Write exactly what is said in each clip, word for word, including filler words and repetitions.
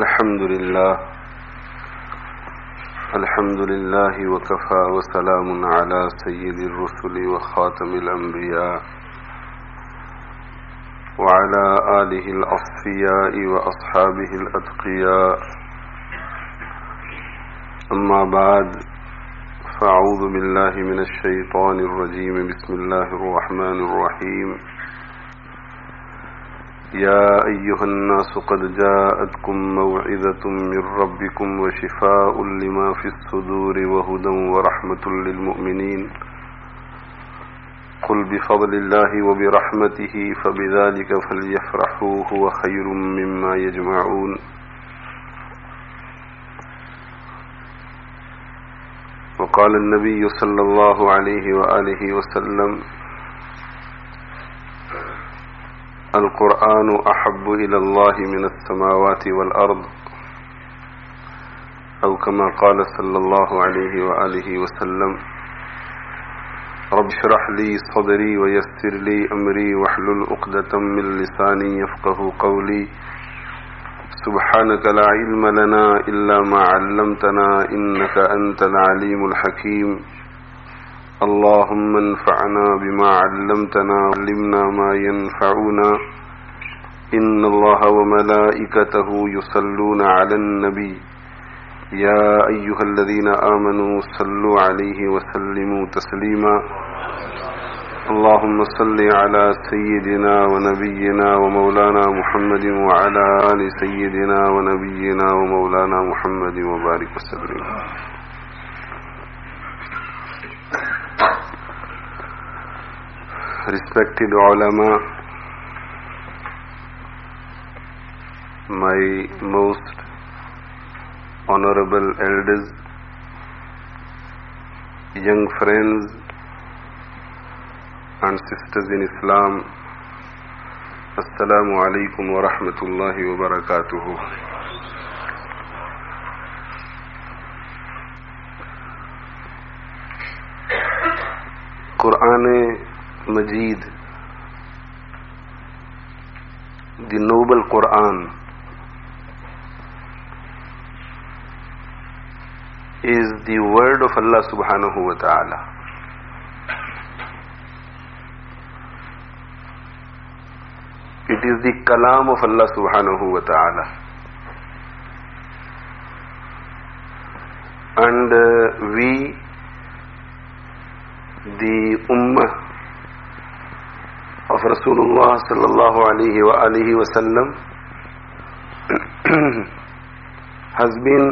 الحمد لله الحمد لله وكفى وسلام على سيد الرسل وخاتم الأنبياء وعلى آله الأصفياء وأصحابه الأتقياء. أما بعد، فأعوذ بالله من الشيطان الرجيم. بسم الله الرحمن الرحيم. يا أيها الناس قد جاءتكم موعظة من ربكم وشفاء لما في الصدور وهدى ورحمة للمؤمنين. قل بفضل الله وبرحمته فبذلك فليفرحوا هو خير مما يجمعون. وقال النبي صلى الله عليه وآله وسلم: القرآن أحب إلى الله من السماوات والأرض، أو كما قال صلى الله عليه وآله وسلم: رب اشرح لي صدري ويسر لي أمري واحلل عقدة من لساني يفقه قولي. سبحانك لا علم لنا إلا ما علمتنا إنك أنت العليم الحكيم. اللهم انفعنا بما علمتنا وعلمنا ما ينفعنا. إن الله وملائكته يصلون على النبي يا أيها الذين آمنوا صلوا عليه وسلموا تسليما. اللهم صل على سيدنا ونبينا ومولانا محمد وعلى آل سيدنا ونبينا ومولانا محمد وبارك وسلم. Respected ulama, my most honorable elders, young friends and sisters in Islam, Assalamu alaikum wa rahmatullahi wa barakatuhu. Quran Majid, the noble Quran, is the word of Allah subhanahu wa ta'ala. It is the kalam of Allah subhanahu wa ta'ala. And uh, we, the ummah of Rasulullah sallallahu alayhi wa alihi wa sallam, has been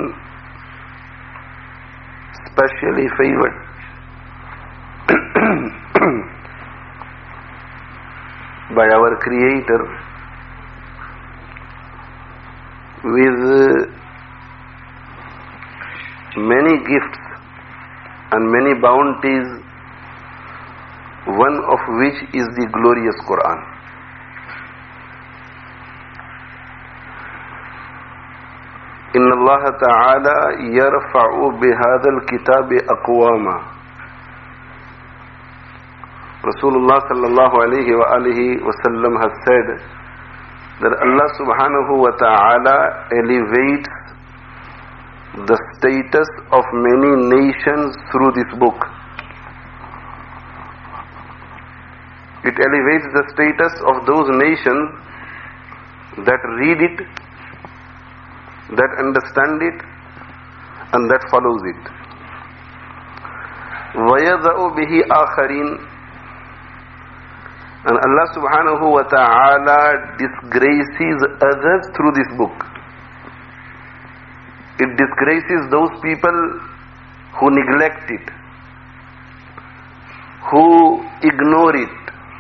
specially favored by our Creator with many gifts and many bounties, one of which is the glorious Quran. Inna Allah Ta'ala yarfa'u bihadha al-kitab aqwama. Rasulullah sallallahu alayhi wa alihi wa sallam has said that Allah subhanahu wa ta'ala elevates the status of many nations through this book. It elevates the status of those nations that read it, that understand it, and that follows it. وَيَضَعُ بِهِ آخَرِينَ. And Allah subhanahu wa ta'ala disgraces others through this book. It disgraces those people who neglect it, who ignore it,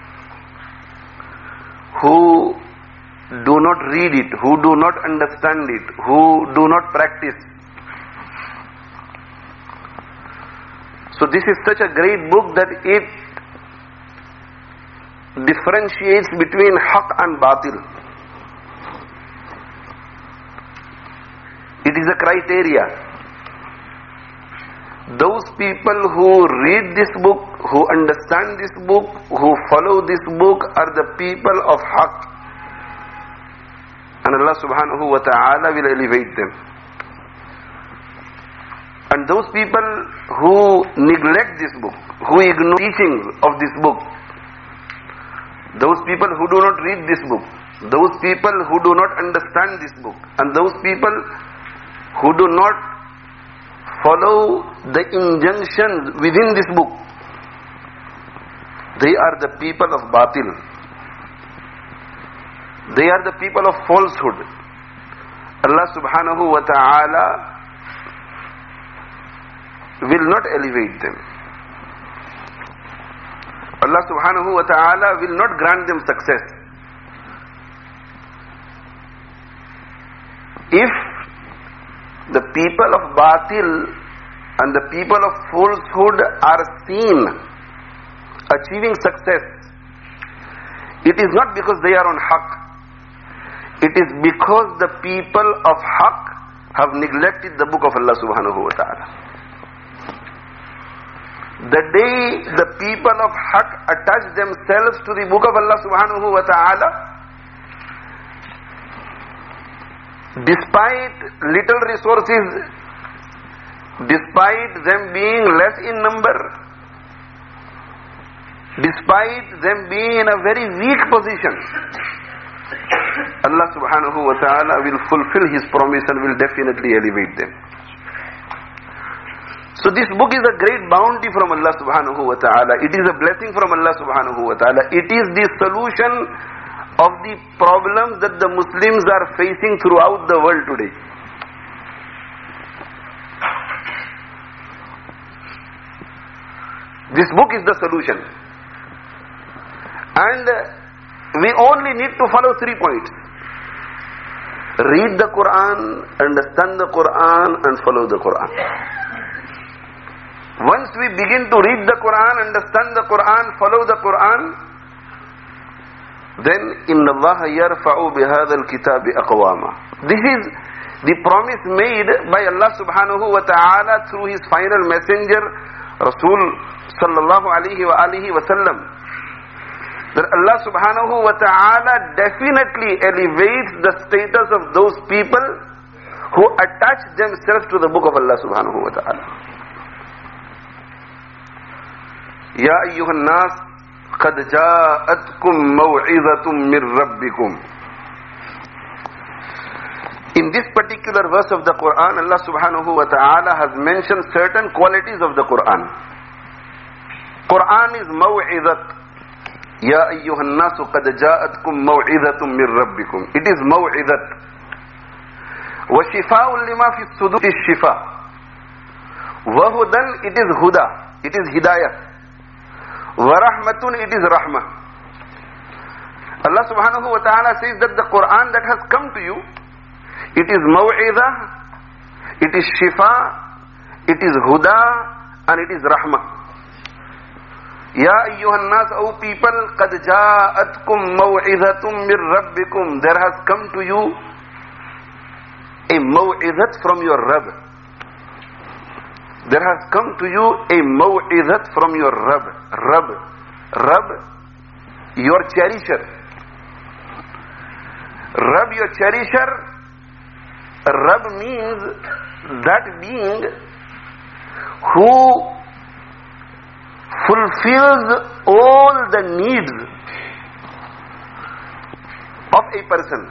who do not read it, who do not understand it, who do not practice. So this is such a great book that it differentiates between haqq and batil. It is a criteria. Those people who read this book, who understand this book, who follow this book are the people of haqq. And Allah subhanahu wa ta'ala will elevate them. And those people who neglect this book, who ignore teachings of this book, those people who do not read this book, those people who do not understand this book, and those people who do not follow the injunctions within this book, they are the people of batil. They are the people of falsehood. Allah subhanahu wa ta'ala will not elevate them. Allah subhanahu wa ta'ala will not grant them success. If the people of batil and the people of falsehood are seen achieving success, it is not because they are on haqq. It is because the people of haqq have neglected the book of Allah subhanahu wa ta'ala. The day the people of haqq attach themselves to the book of Allah subhanahu wa ta'ala, despite little resources, despite them being less in number, despite them being in a very weak position, Allah subhanahu wa ta'ala will fulfill His promise and will definitely elevate them. So this book is a great bounty from Allah subhanahu wa ta'ala. It is a blessing from Allah subhanahu wa ta'ala. It is the solution of the problems that the Muslims are facing throughout the world today. This book is the solution. And we only need to follow three points. Read the Quran, understand the Quran, and follow the Quran. Once we begin to read the Quran, understand the Quran, follow the Quran, then inna Allah yarfa'u bihadha al-kitab aqwama. This is the promise made by Allah subhanahu wa ta'ala through His final messenger, Rasul sallallahu alayhi wa alihi wa sallam, that Allah subhanahu wa ta'ala definitely elevates the status of those people who attach themselves to the book of Allah subhanahu wa ta'ala. Ya ayyuhan nas, qad ja'atkum maw'izatun min rabbikum. In this particular verse of the Quran, Allah subhanahu wa ta'ala has mentioned certain qualities of the Quran. Quran is maw'izat. Ya ayyuhan nasu qad ja'atkum maw'izatun min rabbikum. It is maw'izat. Wa shifa'un lima fi sudur is shifa. Wa hudan, it is huda. It is hidayah. Wa rahmatun, it is rahmah. Allah subhanahu wa ta'ala says that the Quran that has come to you, it is maw'izah, it is shifa, it is huda, and it is rahmah. Ya ayyuhan nas, O people, qad ja'atkum maw'izatun min rabbikum. There has come to you a maw'izat from your Rabb. There has come to you a maw'izat from your Rabb. Rabb. Rabb, your cherisher. Rabb, your cherisher. Rabb means that being who fulfills all the needs of a person.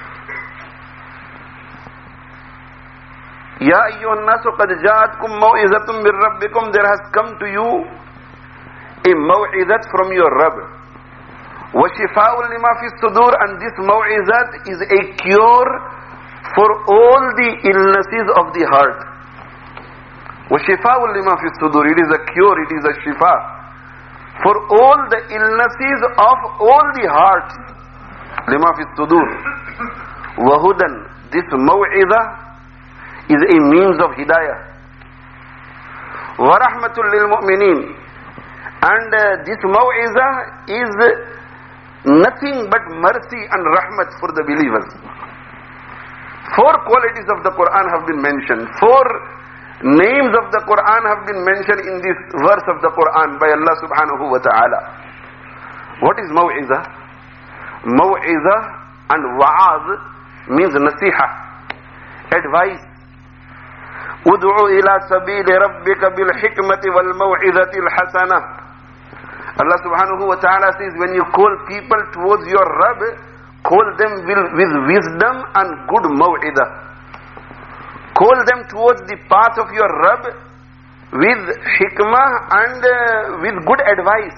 Ya ayyuhan nasu qad ja'atkum maw'izatun min rabbikum. There has come to you a maw'izat from your Rabb. Wa shifa'un lima fi sudur, and this maw'izat is a cure for all the illnesses of the heart. وَشِفَاءٌ لِمَا فِي الصُّدُورِ. It is a cure, it is a shifa for all the illnesses of all the hearts. لِمَا فِي الصُّدُورِ. وَهُدًا. This maw'idah is a means of hidayah. وَرَحْمَةٌ لِلْمُؤْمِنِينَ. And uh, this maw'idah is nothing but mercy and rahmat for the believers. Four qualities of the Quran have been mentioned. Four names of the Quran have been mentioned in this verse of the Quran by Allah subhanahu wa ta'ala. What is maw'izah? Maw'izah and wa'az means nasiha, advice. Ud'u ila sabili rabbika bil hikmati wal maw'izati al hasana. Allah subhanahu wa ta'ala says, when you call people towards your Rabb, call them with wisdom and good maw'idah. Call them towards the path of your Rabb with hikmah and uh, with good advice.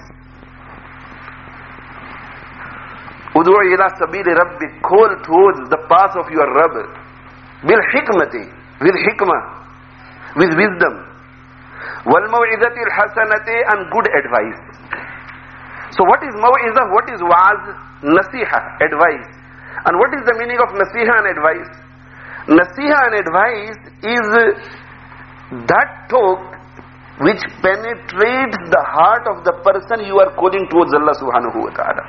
Ud'u ila sabili rabbi, call towards the path of your Rabb bil hikmati, with hikmah, with wisdom, wal maw'izati al hasanati, and good advice. So what is maw'izah, what is wa'az? Nasiha, advice. And what is the meaning of nasiha and advice? Nasiha and advice is that talk which penetrates the heart of the person you are calling towards Allah subhanahu wa ta'ala.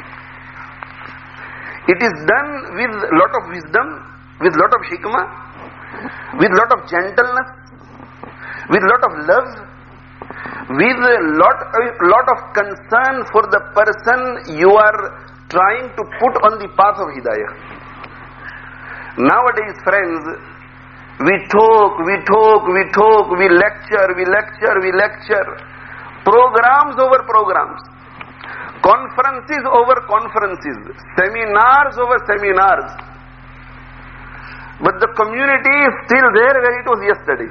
It is done with lot of wisdom, with lot of hikmah, with lot of gentleness, with lot of love, with a lot, a lot of concern for the person you are trying to put on the path of hidayah. Nowadays, friends, we talk, we talk, we talk, we lecture, we lecture, we lecture. Programs over programs. Conferences over conferences. Seminars over seminars. But the community is still there where it was yesterday.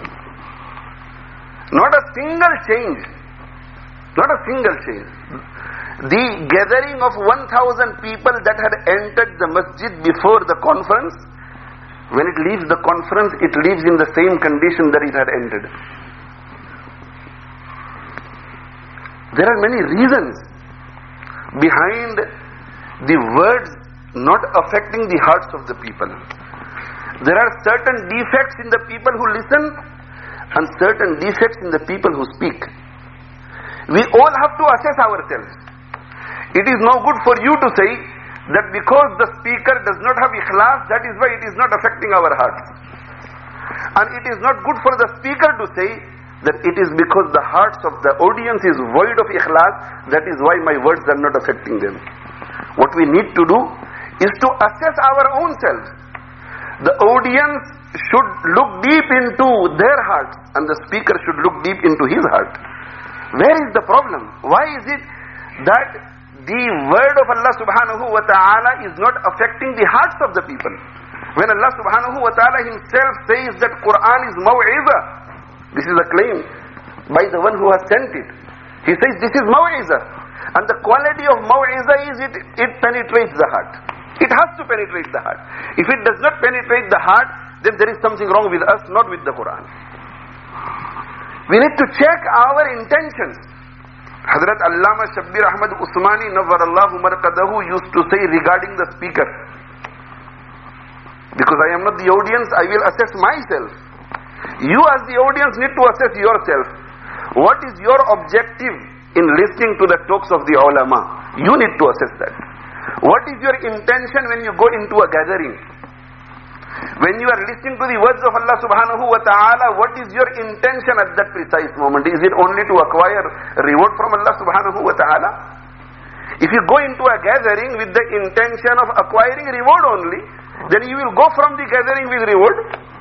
Not a single change. Not a single change. The gathering of one thousand people that had entered the masjid before the conference, when it leaves the conference, it leaves in the same condition that it had entered. There are many reasons behind the words not affecting the hearts of the people. There are certain defects in the people who listen and certain defects in the people who speak. We all have to assess ourselves. It is no good for you to say that because the speaker does not have ikhlas, that is why it is not affecting our hearts. And it is not good for the speaker to say that it is because the hearts of the audience is void of ikhlas, that is why my words are not affecting them. What we need to do is to assess our own selves. The audience should look deep into their hearts and the speaker should look deep into his heart. Where is the problem? Why is it that the word of Allah subhanahu wa ta'ala is not affecting the hearts of the people? When Allah subhanahu wa ta'ala himself says that Quran is maw'izah, this is a claim by the one who has sent it. He says this is maw'izah. And the quality of maw'izah is it, it penetrates the heart. It has to penetrate the heart. If it does not penetrate the heart, then there is something wrong with us, not with the Quran. We need to check our intentions. Hazrat Allama Shabbir Ahmad Usmani Nawwarallahu Marqadahu used to say regarding the speaker, because I am not the audience, I will assess myself. You as the audience need to assess yourself. What is your objective in listening to the talks of the ulama? You need to assess that. What is your intention when you go into a gathering? When you are listening to the words of Allah subhanahu wa ta'ala, what is your intention at that precise moment? Is it only to acquire reward from Allah subhanahu wa ta'ala? If you go into a gathering with the intention of acquiring reward only, then you will go from the gathering with reward.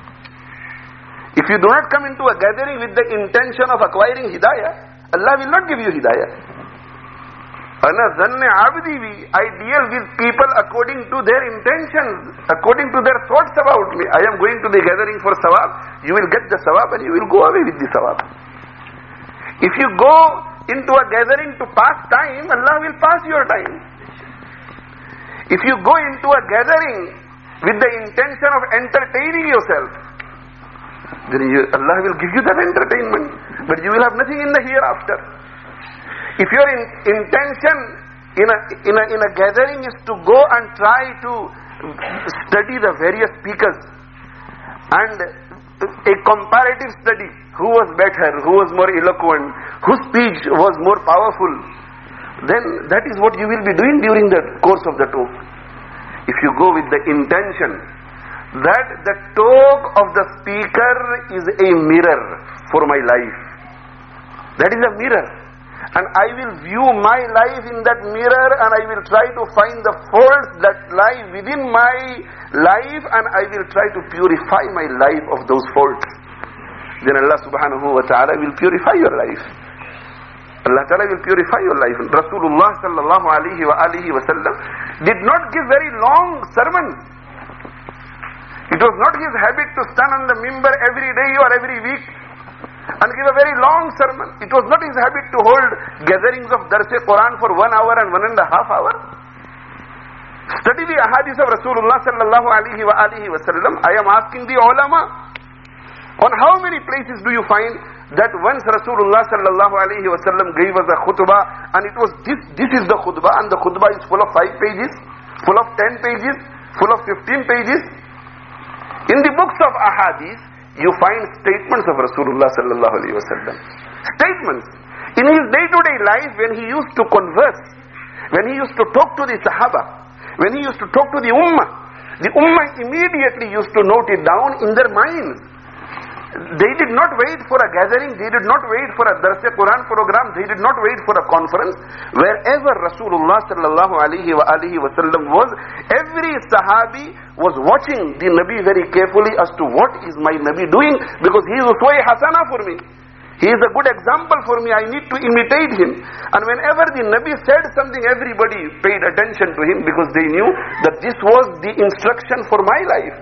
If you do not come into a gathering with the intention of acquiring hidayah, Allah will not give you hidayah. Ana zanne abdi vi, I deal with people according to their intentions, according to their thoughts about me. I am going to the gathering for sawab, you will get the sawab and you will go away with the sawab. If you go into a gathering to pass time, Allah will pass your time. If you go into a gathering with the intention of entertaining yourself, then you, Allah will give you that entertainment, but you will have nothing in the hereafter. If your in, intention in a, in, a, in a gathering is to go and try to study the various speakers and a comparative study, who was better, who was more eloquent, whose speech was more powerful, then that is what you will be doing during the course of the talk. If you go with the intention that the talk of the speaker is a mirror for my life, that is a mirror. and I will view my life in that mirror and I will try to find the faults that lie within my life and I will try to purify my life of those faults. Then Allah subhanahu wa ta'ala will purify your life. Allah ta'ala will purify your life. Rasulullah sallallahu alayhi wa alihi wa sallam did not give very long sermons. It was not his habit to stand on the mimbar every day or every week and give a very long sermon. It was not his habit to hold gatherings of Dars-e-Quran for one hour and one and a half hour. Study the ahadith of Rasulullah sallallahu alayhi wa alihi wa sallam. I am asking the ulama, on how many places do you find that once Rasulullah sallallahu alayhi wa sallam gave us a khutbah and it was this, this is the khutbah and the khutbah is full of five pages, full of ten pages, full of fifteen pages. In the books of ahadith, you find statements of Rasulullah sallallahu alayhi wa sallam. Statements. In his day-to-day life, when he used to converse, when he used to talk to the Sahaba, when he used to talk to the Ummah, the Ummah immediately used to note it down in their minds. They did not wait for a gathering, they did not wait for a Dars-e-Quran program, they did not wait for a conference. Wherever Rasulullah sallallahu alayhi wa alihi wa sallam was, every Sahabi was watching the Nabi very carefully as to what is my Nabi doing, because he is uswa hasana for me. He is a good example for me, I need to imitate him. And whenever the Nabi said something, everybody paid attention to him because they knew that this was the instruction for my life.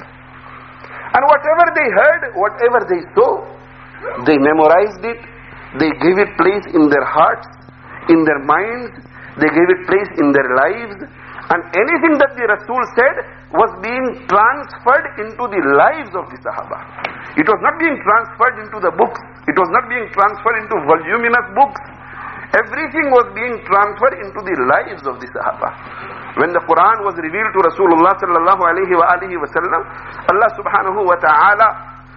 And whatever they heard, whatever they saw, they memorized it, they gave it place in their hearts, in their minds, they gave it place in their lives, and anything that the Rasul said was being transferred into the lives of the Sahaba. It was not being transferred into the books, it was not being transferred into voluminous books. Everything was being transferred into the lives of the Sahaba. When the Quran was revealed to Rasulullah sallallahu alayhi wa alihi wa sallam, Allah subhanahu wa ta'ala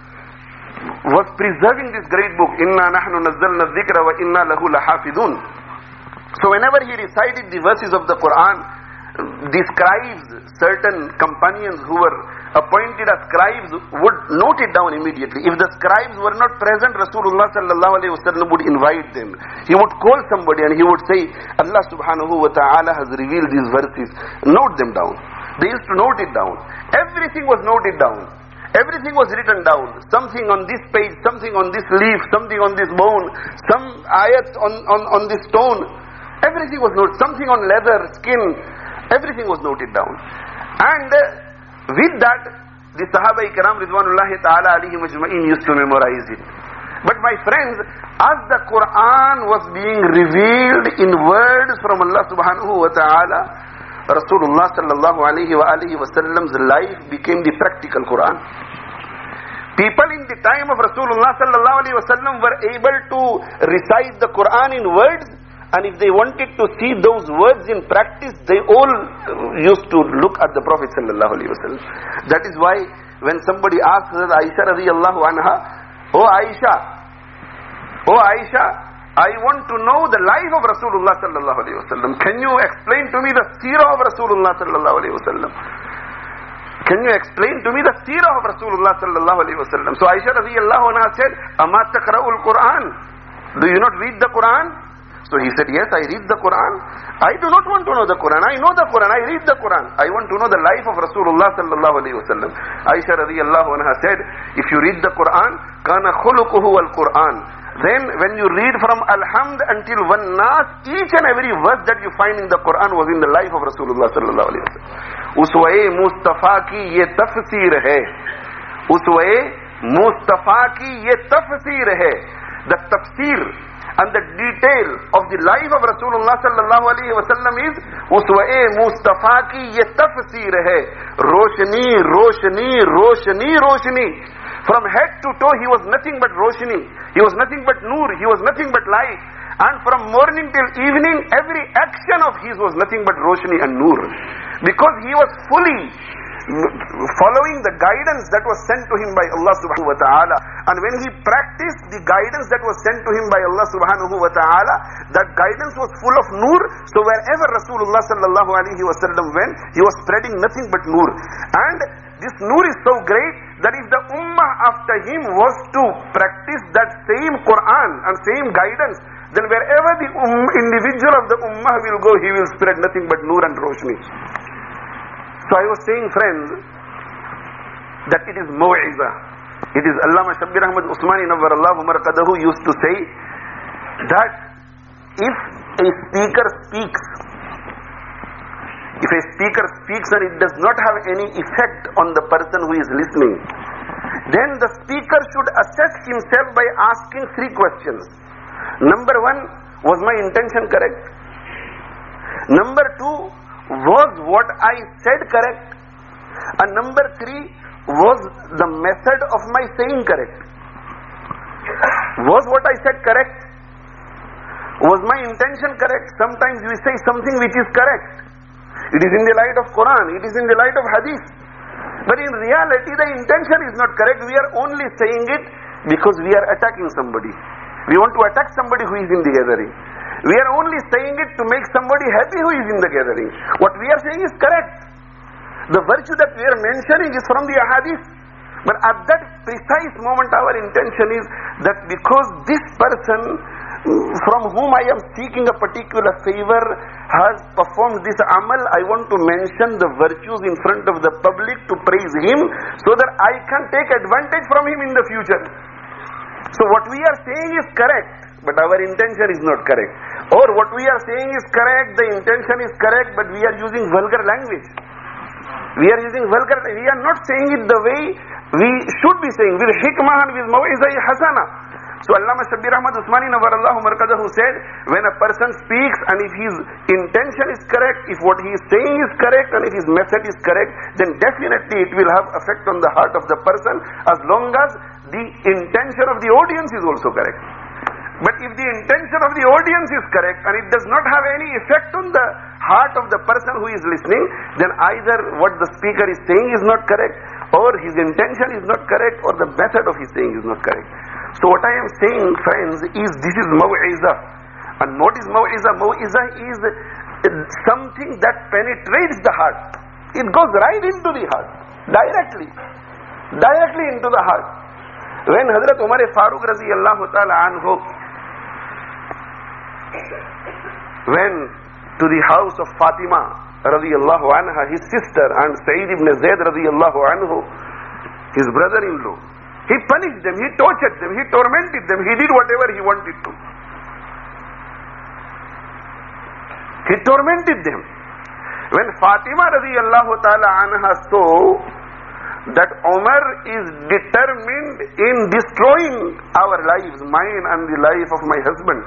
was preserving this great book. Inna nahnu nazzalna dhikra wa inna lahu lahafidun. So whenever he recited the verses of the Quran, the scribes, certain companions who were appointed as scribes would note it down immediately. If the scribes were not present, Rasulullah sallallahu alayhi wa sallam would invite them. He would call somebody and he would say, Allah subhanahu wa ta'ala has revealed these verses. Note them down. They used to note it down. Everything was noted down. Everything was written down. Something on this page, something on this leaf, something on this bone, some ayats on, on, on this stone. Everything was noted. Something on leather, skin. Everything was noted down. And uh, with that, the Sahaba-i-Kiram Ridwanullahi ta'ala alayhim ajma'in used to memorize it. But my friends, as the Quran was being revealed in words from Allah subhanahu wa ta'ala, Rasulullah sallallahu alayhi wa alihi wa sallam's life became the practical Quran. People in the time of Rasulullah sallallahu alayhi wa sallam were able to recite the Quran in words, and if they wanted to see those words in practice, they all used to look at the Prophet sallallahu alaihi wasallam. That is why when somebody asked Aisha radiyallahu anha, "Oh Aisha, oh Aisha, I want to know the life of Rasulullah sallallahu alaihi wasallam. Can you explain to me the seerah of Rasulullah sallallahu alaihi wasallam? Can you explain to me the seerah of Rasulullah sallallahu alaihi wasallam?" So Aisha radiyallahu anha said, "Ama taqra'ul Quran? Do you not read the Quran?" So he said, "Yes, I read the Quran. I do not want to know the Quran. I know the Quran. I read the Quran. I want to know the life of Rasulullah sallallahu alaihi wasallam." Aisha radiyallahu anha said, "If you read the Quran, kana khuluquhu al-Quran. Then when you read from Alhamd until Wan Nas, each and every verse that you find in the Quran was in the life of Rasulullah sallallahu alaihi wasallam. Uswa-e Mustafa ki ye tafsir hai. Uswa-e Mustafa ki ye tafsir hai. The tafsir and the detail of the life of Rasulullah sallallahu alaihi wasallam is uswa-e Mustafa ki ye tafsir hai. Roshni, Roshni, Roshni, Roshni. From head to toe he was nothing but Roshni. He was nothing but Noor. He was nothing but light. And from morning till evening, every action of his was nothing but Roshni and Noor. Because he was fully following the guidance that was sent to him by Allah subhanahu wa ta'ala. And when he practiced the guidance that was sent to him by Allah subhanahu wa ta'ala, that guidance was full of Noor. So wherever Rasulullah sallallahu alaihi wasallam went, he was spreading nothing but Noor. And this Noor is so great that if the ummah after him was to practice that same Quran and same guidance, then wherever the um, individual of the ummah will go, he will spread nothing but nur and roshni. So I was saying, friends, that it is maw'iza. It is Allama Shabbir Ahmad Usmani Nawwarallahu Marqadahu used to say that if a speaker speaks, if a speaker speaks and it does not have any effect on the person who is listening, then the speaker should assess himself by asking three questions. Number one, was my intention correct? Number two, was what I said correct? And number three, was the method of my saying correct? Was what I said correct? Was my intention correct? Sometimes we say something which is correct. It is in the light of Quran, it is in the light of Hadith. But in reality, the intention is not correct. We are only saying it because we are attacking somebody. We want to attack somebody who is in the gathering. We are only saying it to make somebody happy who is in the gathering. What we are saying is correct. The virtue that we are mentioning is from the Ahadith. But at that precise moment, our intention is that because this person from whom I am seeking a particular favor has performed this amal, I want to mention the virtues in front of the public to praise him so that I can take advantage from him in the future. So what we are saying is correct, but our intention is not correct. Or what we are saying is correct, the intention is correct, but we are using vulgar language. We are using vulgar, we are not saying it the way we should be saying, with hikmah and with maw'izah hasana. So Allama Shabbir Ahmad Usmani Nawwarallahu Marqadahu said, when a person speaks and if his intention is correct, if what he is saying is correct and if his method is correct, then definitely it will have effect on the heart of the person as long as the intention of the audience is also correct. But if the intention of the audience is correct and it does not have any effect on the heart of the person who is listening, then either what the speaker is saying is not correct, or his intention is not correct, or the method of his saying is not correct. So what I am saying, friends, is this is maw'izah. And what is maw'izah? Maw'izah is something that penetrates the heart. It goes right into the heart, directly, directly into the heart. When Hazrat Umar Farooq radiyallahu ta'ala anhu went to the house of Fatima radiyallahu anha, his sister, and Sa'id ibn Zayd radiyallahu anhu, his brother-in-law, he punished them, he tortured them, he tormented them, he did whatever he wanted to. He tormented them. When Fatima radiyallahu ta'ala anha saw that Umar is determined in destroying our lives, mine and the life of my husband,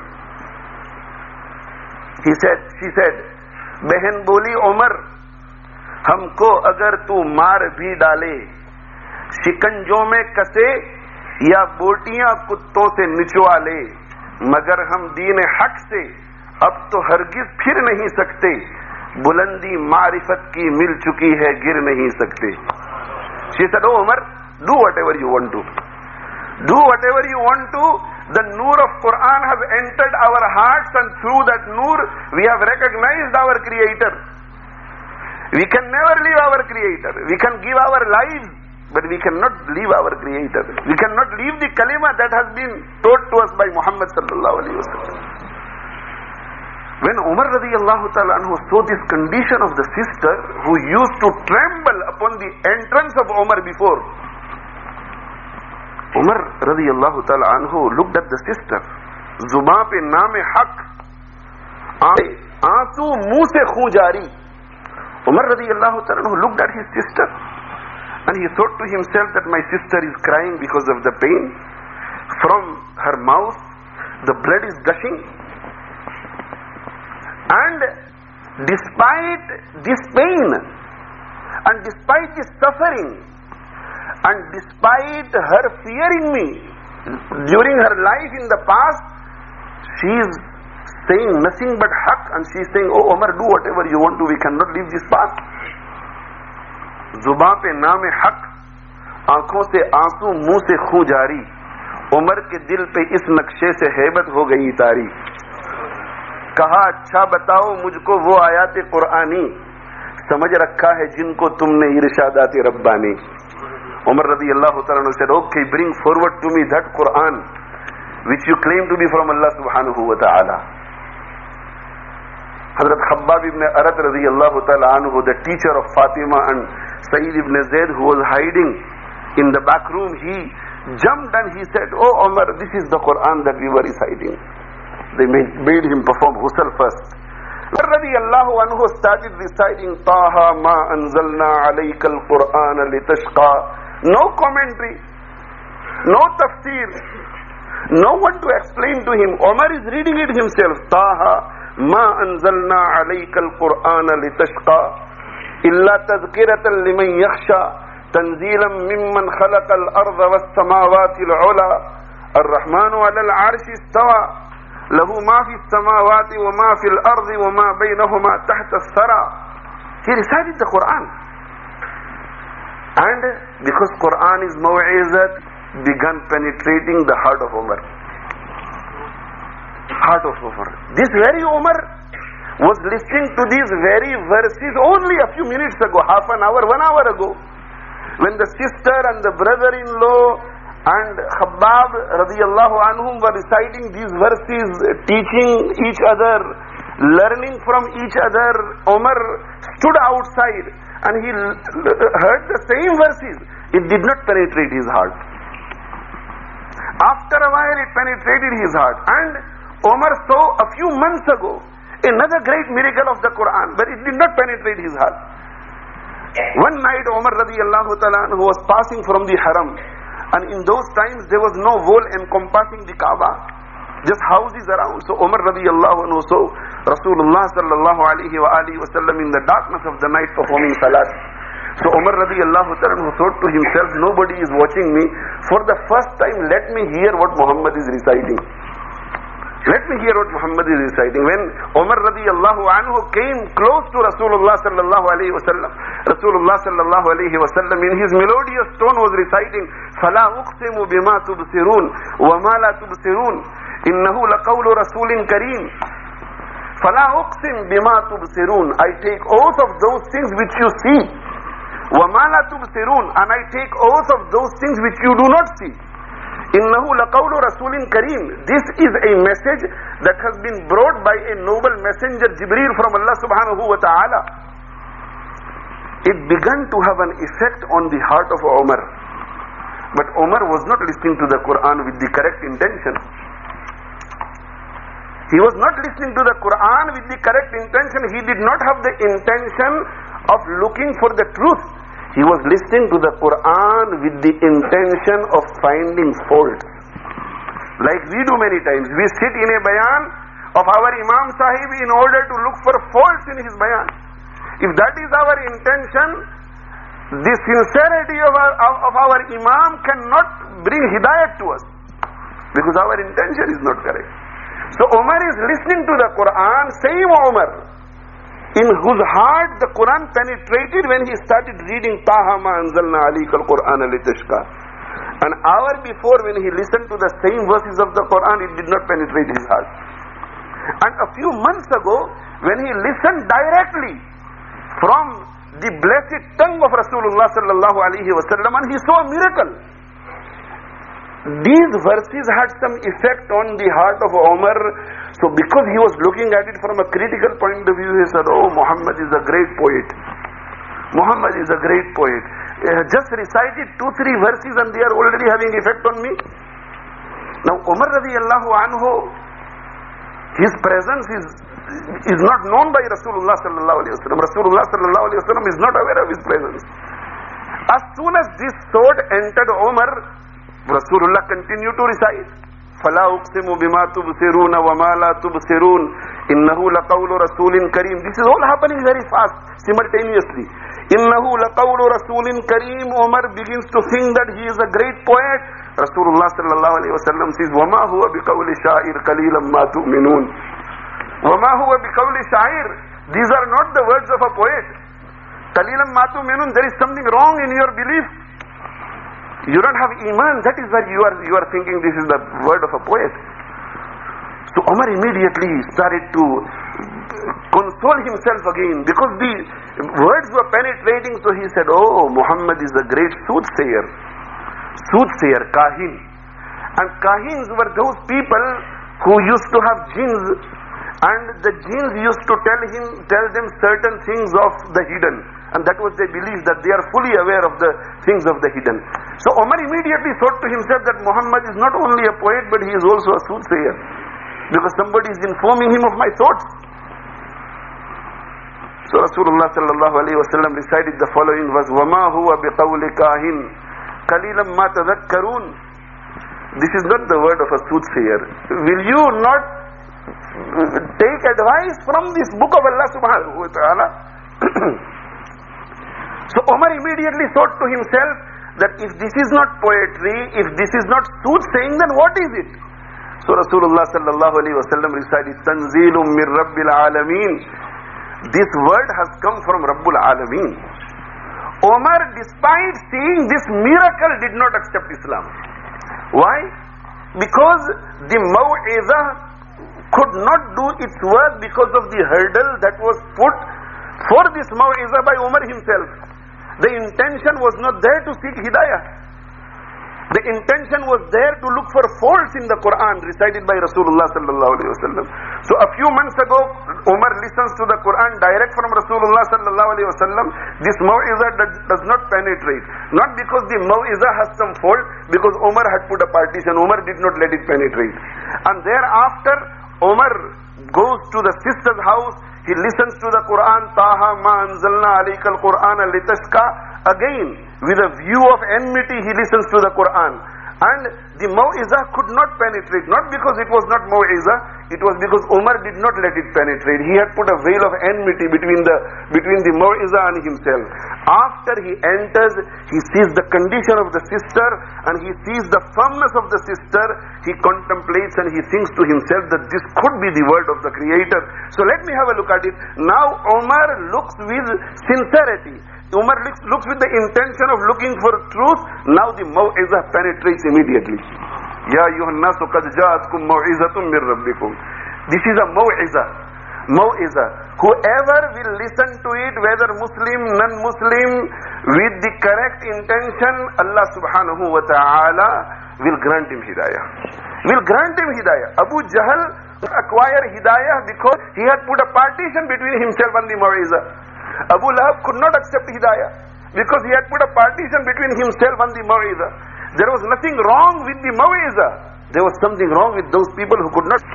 he said, she said, बहन बोली उमर, हमको अगर तू मार भी डाले, शिकंजों में कसे या बोटियां कुत्तों से निचवा ले, मगर हम दीन हक से अब तो हरगिज फिर नहीं सकते, बुलंदी मारिफत की मिल चुकी है, गिर नहीं सकते. She said, oh Umar, do whatever you want to. Do whatever you want to. The nur of Quran has entered our hearts, and through that nur we have recognized our Creator. We can never leave our Creator. We can give our lives, but we cannot leave our Creator. We cannot leave the kalima that has been taught to us by Muhammad sallallahu alaihi wasallam. When Umar radiyallahu ta'ala anhu saw this condition of the sister who used to tremble upon the entrance of Umar before, Umar radiyallahu ta'ala anhu looked at the sister. Zuba pe naam-e haq, aansu muh se khun jari. Umar radiyallahu ta'ala anhu looked at his sister and he thought to himself that my sister is crying because of the pain. From her mouth the blood is gushing, and despite this pain and despite this suffering and despite her fearing me during her life in the past, she is saying nothing but haq, and she is saying, oh Umar, do whatever you want to, we cannot leave this path. Zuba pe naam-e haq, aankhon se aansu, muh se khun jari. Umar ke dil pe is naqshe se hebat ho gayi tari. कहा अच्छा बताओ मुझको वो आयात कुरानी, समझ रखा है जिनको तुमने इरशादात Rabbani. Umar radiyallahu ta'ala said, okay, bring forward to me that Quran which you claim to be from Allah subhanahu wa ta'ala. Hazrat Khabbab ibn Arat radiyallahu ta'ala anhu, the teacher of Fatima and Sayyid ibn Zayd, who was hiding in the back room, he jumped and he said, "Oh Umar, this is the Quran that we were reciting." They made, made him perform ghusl first. Umar radiyallahu anhu started reciting, "Taha ma anzalna alayka al-Quran litashqa." No commentary, no tafsir, no one to explain to him. Umar is reading it himself. "Taha ما أنزلنا عليك القرآن لتشقى إلا تذكرة لمن يخشى تنزيلا ممن خلق الأرض والسماوات العلى الرحمن على العرش استوى له ما في السماوات وما في الأرض وما بينهما تحت الثرى." He recited the Quran, and because Quran is maw'izat, began penetrating the heart of Umar. Heart of Umar. This very Umar was listening to these very verses only a few minutes ago, half an hour, one hour ago, when the sister and the brother-in-law and Khabbab radiyallahu anhum were reciting these verses, teaching each other, learning from each other. Umar stood outside and he heard the same verses. It did not penetrate his heart. After a while it penetrated his heart, and Umar saw a few months ago another great miracle of the Quran, but it did not penetrate his heart. One night Umar radiyallahu ta'ala who was passing from the haram, and in those times there was no wall encompassing the Kaaba, just houses around. So Umar radiyallahu anhu saw Rasulullah sallallahu alayhi wa alihi wa sallam in the darkness of the night performing salat. So Umar radiyallahu ta'ala who thought to himself, nobody is watching me, for the first time let me hear what Muhammad is reciting. Let me hear what Muhammad is reciting. When Umar radiyallahu anhu came close to Rasulullah sallallahu alayhi wa sallam, Rasulullah sallallahu alayhi wa sallam in his melodious tone was reciting, فَلَا أُقْسِمُ بِمَا تُبْصِرُونَ وَمَا لَا تُبْصِرُونَ إِنَّهُ لَقَوْلُ رَسُولٍ كَرِيمٍ. فَلَا أُقْسِمْ بِمَا تُبْصِرُونَ, I take oath of those things which you see. وَمَا لَا تُبْصِرُونَ, and I take oath of those things which you do not see. إِنَّهُ لَقَوْلُ رَسُولٍ كَرِيمٍ, this is a message that has been brought by a noble messenger Jibreel from Allah subhanahu wa ta'ala. It began to have an effect on the heart of Umar. But Umar was not listening to the Quran with the correct intention. He was not listening to the Quran with the correct intention. He did not have the intention of looking for the truth. He was listening to the Quran with the intention of finding faults. Like we do many times. We sit in a bayan of our Imam Sahib in order to look for faults in his bayan. If that is our intention, the sincerity of our, of our Imam cannot bring hidayat to us, because our intention is not correct. So Umar is listening to the Quran, same Umar, in whose heart the Quran penetrated when he started reading Taha ma anzalna alayka al-Qur'ana litashqa. An hour before, when he listened to the same verses of the Quran, it did not penetrate his heart. And a few months ago, when he listened directly from the blessed tongue of Rasulullah sallallahu alaihi wasallam, and he saw a miracle. These verses had some effect on the heart of Umar. So because he was looking at it from a critical point of view, he said, "Oh, Muhammad is a great poet. Muhammad is a great poet. Uh, just recited two, three verses and they are already having effect on me." Now Umar radiyallahu anhu, his presence is is not known by Rasulullah sallallahu alaihi wasallam. Rasulullah sallallahu alaihi wasallam is not aware of his presence. As soon as this thought entered Umar, Rasulullah continued to recite, فَلَا أُقْسِمُ بِمَا تُبْصِرُونَ وَمَا لَا تُبْصِرُونَ إِنَّهُ لَقَوْلُ رَسُولٍ كَرِيمٍ. This is all happening very fast, simultaneously. إِنَّهُ لَقَوْلُ رَسُولٍ كَرِيمٍ. Umar begins to think that he is a great poet. Rasulullah sallallahu alayhi wa sallam says, وَمَا هُوَ بِقَوْلِ شَاعِرٍ قَلِيلًا مَا تُؤْمِنُونَ. وَمَا هُوَ بِقَوْلِ شَاعِرٍ. These are not the words of a poet. قَلِيلًا مَا تُؤْمِنُونَ. There is something wrong in your belief. You don't have iman. That is why you are you are thinking this is the word of a poet. So Umar immediately started to console himself again, because the words were penetrating. So he said, "Oh, Muhammad is a great soothsayer, soothsayer, kahin, And kahins were those people who used to have jinns, and the jinns used to tell him, tell them certain things of the hidden, and that was their belief, that they are fully aware of the things of the hidden. So Umar immediately thought to himself that Muhammad is not only a poet, but he is also a soothsayer, because somebody is informing him of my thoughts. So Rasulullah sallallahu alaihi wasallam recited the following verse: وَمَا هُوَ بِقَوْلِ كَاهِنٍ قَلِيلًا مَا تَذَكَّرُونَ. This is not the word of a soothsayer. Will you not take advice from this book of Allah subhanahu wa ta'ala? So Umar immediately thought to himself that if this is not poetry, if this is not soothsaying, then what is it? So Rasulullah sallallahu alaihi wasallam recited, Tanzilum min Rabbil Alameen. This word has come from Rabbul Alameen. Umar, despite seeing this miracle, did not accept Islam. Why? Because the maw'izah could not do its work because of the hurdle that was put for this maw'izah by Umar himself. The intention was not there to seek hidayah. The intention was there to look for faults in the Quran recited by Rasulullah sallallahu alaihi wasallam. So a few months ago, Umar listens to the Quran direct from Rasulullah sallallahu alaihi wasallam. This maw'izah does, does not penetrate. Not because the maw'izah has some fault, because Umar had put a partition. Umar did not let it penetrate. And thereafter, Umar goes to the sister's house. He listens to the Quran, Taha ma anzalna alayka al-Qur'ana litashqa. Again, with a view of enmity, he listens to the Quran. And the maw'izah could not penetrate. Not because it was not maw'izah, it was because Umar did not let it penetrate. He had put a veil of enmity between the between the maw'izah and himself. After he enters, he sees the condition of the sister, and he sees the firmness of the sister. He contemplates and he thinks to himself that this could be the word of the Creator. So let me have a look at it. Now Umar looks with sincerity. Umar looks, looks with the intention of looking for truth. Now the maw'izah penetrates immediately. Ya ayyuhan nasu qad ja'atkum maw'izatun min rabbikum. This is a maw'izah. Maw'izah. Whoever will listen to it, whether Muslim, non-Muslim, with the correct intention, Allah subhanahu wa ta'ala will grant him hidayah. Will grant him hidayah. Abu Jahl acquired hidayah because he had put a partition between himself and the maw'izah. Abu Lahab could not accept hidayah because he had put a partition between himself and the maw'izah. There was nothing wrong with the maw'izah. There was something wrong with those people who could not.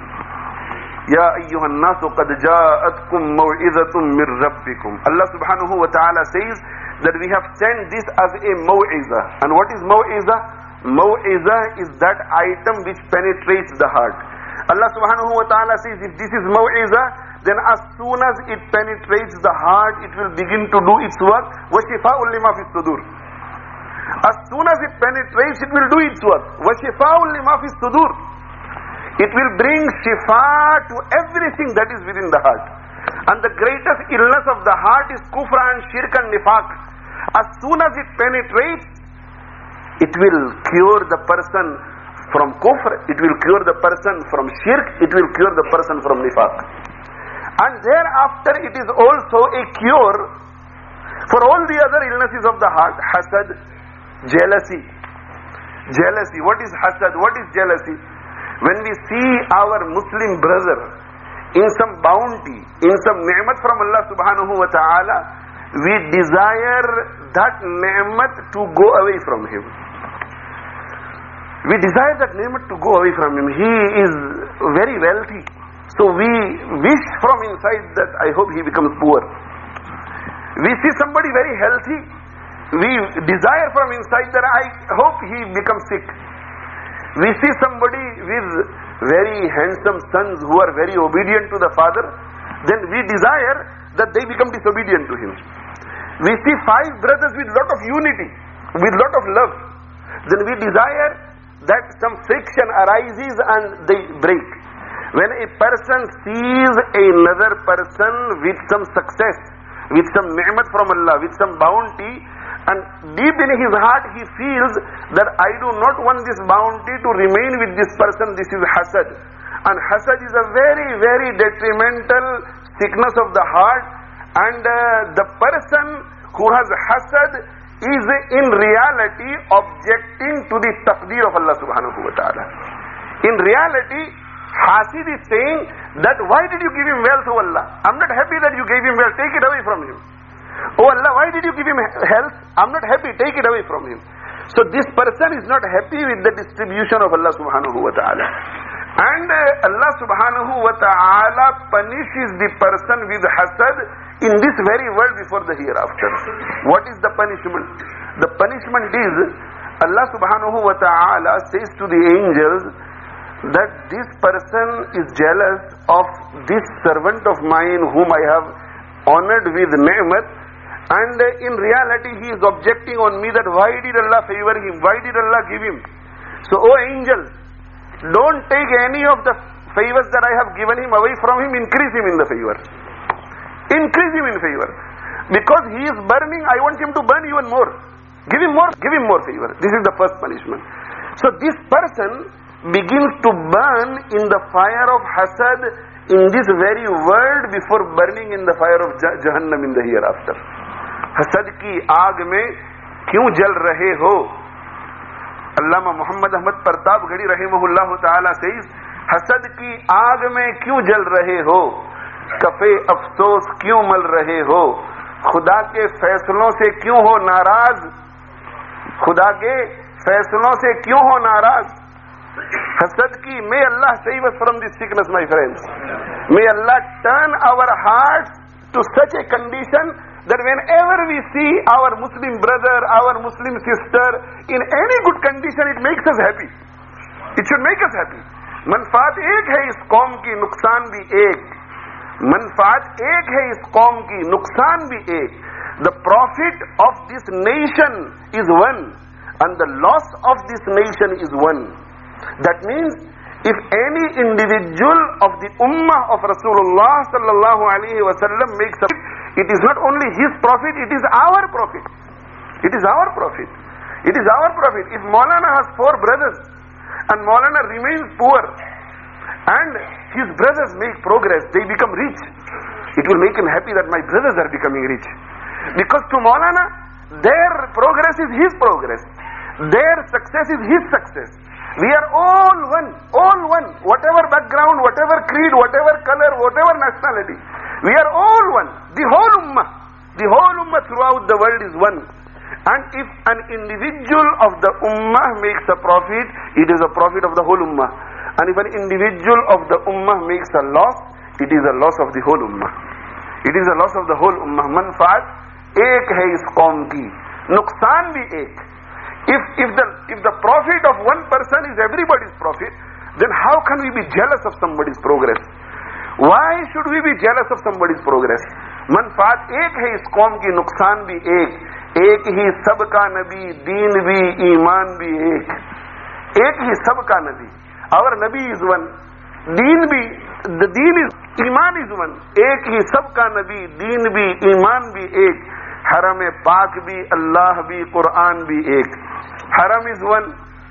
Ya ayyuhan nasu qad ja'atkum maw'izatun min rabbikum. Allah subhanahu wa ta'ala says that we have sent this as a maw'izah. And what is maw'izah? Maw'izah is that item which penetrates the heart. Allah subhanahu wa ta'ala says, if this is maw'izah, then as soon as it penetrates the heart, it will begin to do its work. وَشِفَاءٌ لِمَا فِي الصُّدُورِ. As soon as it penetrates, it will do its work. وَشِفَاءٌ لِمَا فِي الصُّدُورِ. It will bring shifa to everything that is within the heart. And the greatest illness of the heart is kufr and shirk and nifaq. As soon as it penetrates, it will cure the person from kufr, it will cure the person from shirk, it will cure the person from nifaq. And thereafter it is also a cure for all the other illnesses of the heart. Hasad, jealousy. Jealousy. What is hasad? What is jealousy? When we see our Muslim brother in some bounty, in some ni'mat from Allah subhanahu wa ta'ala, we desire that ni'mat to go away from him. We desire that ni'mat to go away from him. He is very wealthy. So we wish from inside that I hope he becomes poor. We see somebody very healthy. We desire from inside that I hope he becomes sick. We see somebody with very handsome sons who are very obedient to the father. Then we desire that they become disobedient to him. We see five brothers with lot of unity, with lot of love. Then we desire that some friction arises and they break. When a person sees another person with some success, with some ni'mat from Allah, with some bounty, and deep in his heart he feels that I do not want this bounty to remain with this person, this is hasad. And hasad is a very, very detrimental sickness of the heart, and uh, the person who has hasad, is in reality objecting to the taqdeer of Allah subhanahu wa ta'ala. In reality, Hasid is saying that why did you give him wealth, O Allah? I'm not happy that you gave him wealth, take it away from him. Oh Allah, why did you give him health? I'm not happy, take it away from him. So this person is not happy with the distribution of Allah subhanahu wa ta'ala. And uh, Allah subhanahu wa ta'ala punishes the person with hasad in this very world before the hereafter. What is the punishment? The punishment is, Allah subhanahu wa ta'ala says to the angels that this person is jealous of this servant of mine whom I have honored with ni'mat, and uh, in reality he is objecting on me that why did Allah favor him, why did Allah give him. So O angels, don't take any of the favors that I have given him away from him, increase him in the favor. Increase him in favor. Because he is burning, I want him to burn even more. Give him more, give him more favor. This is the first punishment. So this person begins to burn in the fire of hasad in this very world before burning in the fire of Jahannam in the hereafter. Hasad ki aag mein kyun jal rahe ho? Allama Muhammad Ahmad Pratap Gadi rahimahullah ta'ala says, hasad ki aag mein kyun jal rahe ho? Kafe afsos kyun mal rahe ho? Khuda ke faisalon se kyun ho naraz? Khuda ke faisalon se kyun ho naraz? Hasad ki, may Allah save us from this sickness, my friends. May Allah turn our hearts to such a condition that whenever we see our Muslim brother, our Muslim sister in any good condition, it makes us happy. It should make us happy. Manfaat ek hai is qaum ki, nuksan bhi ek. Manfaat ek hai is qaum ki, nuksan bhi ek. The profit of this nation is one, and the loss of this nation is one. That means, if any individual of the ummah of Rasulullah sallallahu alaihi wasallam makes a, it is not only his profit, it is our profit. It is our profit. It is our profit. If Maulana has four brothers and Maulana remains poor and his brothers make progress, they become rich, it will make him happy that my brothers are becoming rich. Because to Maulana, their progress is his progress. Their success is his success. We are all one, all one. Whatever background, whatever creed, whatever color, whatever nationality. We are all one. The whole ummah, the whole ummah throughout the world is one. And if an individual of the ummah makes a profit, it is a profit of the whole ummah. And if an individual of the ummah makes a loss, it is a loss of the whole ummah. It is a loss of the whole ummah. Manfaat ek hai is qaum ki, nuksan bhi ek. If, if, the, if the profit of one person is everybody's profit, then how can we be jealous of somebody's progress? Why should we be jealous of somebody's progress? Manfaat ek hai is qaum ki, nuksan bhi ek. Ek hi sabka nabi, deen bhi, iman bhi ek. Ek hi sabka nabi. Our nabi is one. Deen bhi, the deen is, iman is one. Ek hi sabka nabi, deen bhi, iman bhi ek. Haram Pak bhi, Allah bhi, Quran bhi ek. Haram is one,